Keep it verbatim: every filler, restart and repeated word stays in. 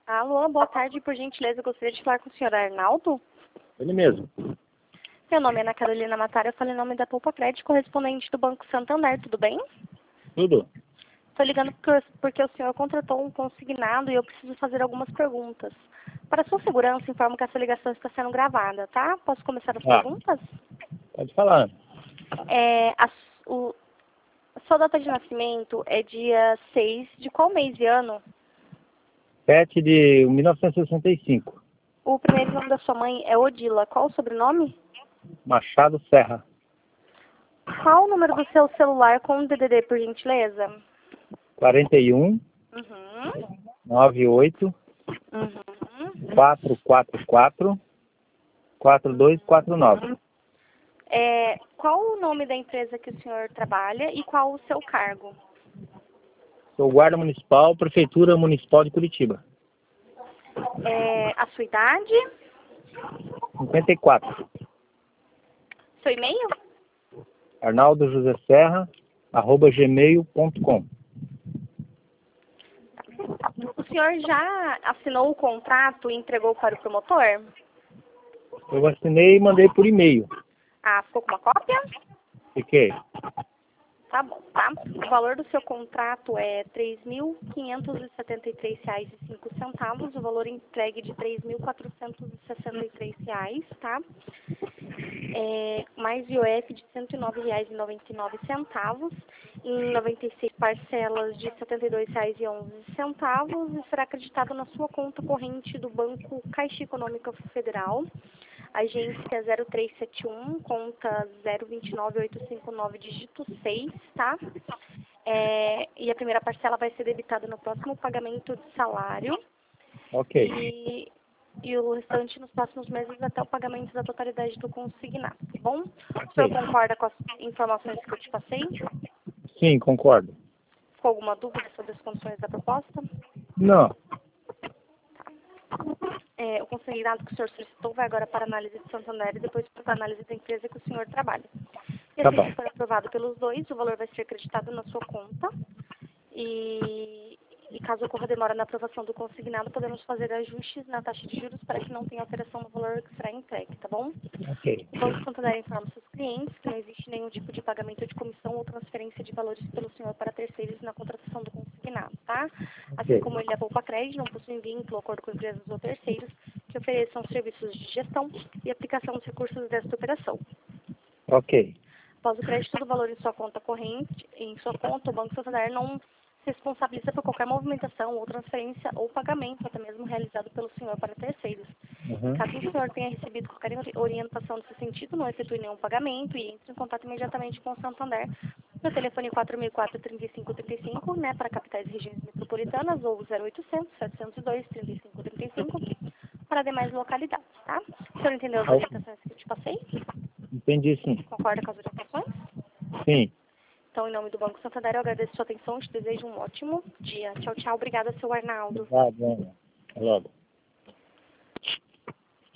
Alô, boa tarde, por gentileza, eu gostaria de falar com o senhor Arnaldo. Ele mesmo. Meu nome é Ana Carolina Matária, eu falo em nome da Poupa Crédito, correspondente do Banco Santander, tudo bem? Tudo? Estou ligando porque, porque o senhor contratou um consignado e eu preciso fazer algumas perguntas. Para sua segurança, informo que essa ligação está sendo gravada, tá? Posso começar as Ah, perguntas? pode falar. É, a, o, a sua data de nascimento é dia seis de qual mês e ano? sete de mil novecentos e sessenta e cinco. O primeiro nome da sua mãe é Odila. Qual o sobrenome? Machado Serra. Qual o número do seu celular com o D D D, por gentileza? quarenta e um, Uhum. noventa e oito, Uhum. quatrocentos e quarenta e quatro, quarenta e dois quarenta e nove. É, qual o nome da empresa que o senhor trabalha e qual o seu cargo? Sou guarda municipal, Prefeitura Municipal de Curitiba. É, a sua idade? cinquenta e quatro. Seu e-mail? Arnaldo José Serra, arroba gmail ponto com. O senhor já assinou o contrato e entregou para o promotor? Eu assinei e mandei por e-mail. Ah, ficou com uma cópia? Fiquei. Tá bom, tá? O valor do seu contrato é três mil quinhentos e setenta e três reais e cinco centavos, o valor entregue de três mil quatrocentos e sessenta e três reais, tá? É, mais I O F de cento e nove reais e noventa e nove centavos, em noventa e seis parcelas de setenta e dois reais e onze centavos e será acreditado na sua conta corrente do Banco Caixa Econômica Federal, agência zero três sete um, conta zero dois nove oito cinco nove, dígito seis, tá? É, e a primeira parcela vai ser debitada no próximo pagamento de salário. Ok. E, e o restante nos próximos meses até o pagamento da totalidade do consignado, tá bom? O senhor Ok. concorda com as informações que eu te passei? Sim, concordo. Ficou alguma dúvida sobre as condições da proposta? Não. É, o consignado que o senhor solicitou vai agora para a análise de Santander e depois para a análise da empresa que o senhor trabalha. E Tá assim bom. que for aprovado pelos dois, o valor vai ser acreditado na sua conta. E, e caso ocorra demora na aprovação do consignado, podemos fazer ajustes na taxa de juros para que não tenha alteração no valor que será entregue, tá bom? Ok. O Banco Santander informa seus clientes que não existe nenhum tipo de pagamento de comissão ou transferência de valores pelo senhor para terceiros na contratação do consignado, tá? Assim Ok. como ele é Poupa Crédito, não possui vínculo, acordo com empresas ou terceiros que ofereçam serviços de gestão e aplicação dos recursos desta operação. Ok. Após o crédito do valor em sua conta corrente, em sua conta, o Banco Santander não se responsabiliza por qualquer movimentação ou transferência ou pagamento, até mesmo realizado pelo senhor para terceiros. Uhum. Caso o senhor tenha recebido qualquer orientação nesse sentido, não efetue nenhum pagamento e entre em contato imediatamente com o Santander no telefone quatro mil e quatro, trinta e cinco trinta e cinco, né, para capitais e regiões metropolitanas, ou zero oitocentos, setecentos e dois, trinta e cinco trinta e cinco, para demais localidades, tá? O senhor entendeu as orientações que eu te passei? Entendi, sim. Concorda com as orientações? Sim. Então, em nome do Banco Santander, eu agradeço a sua atenção e te desejo um ótimo dia. Tchau, tchau. Obrigada, seu Arnaldo. Obrigado, Ana. Até logo.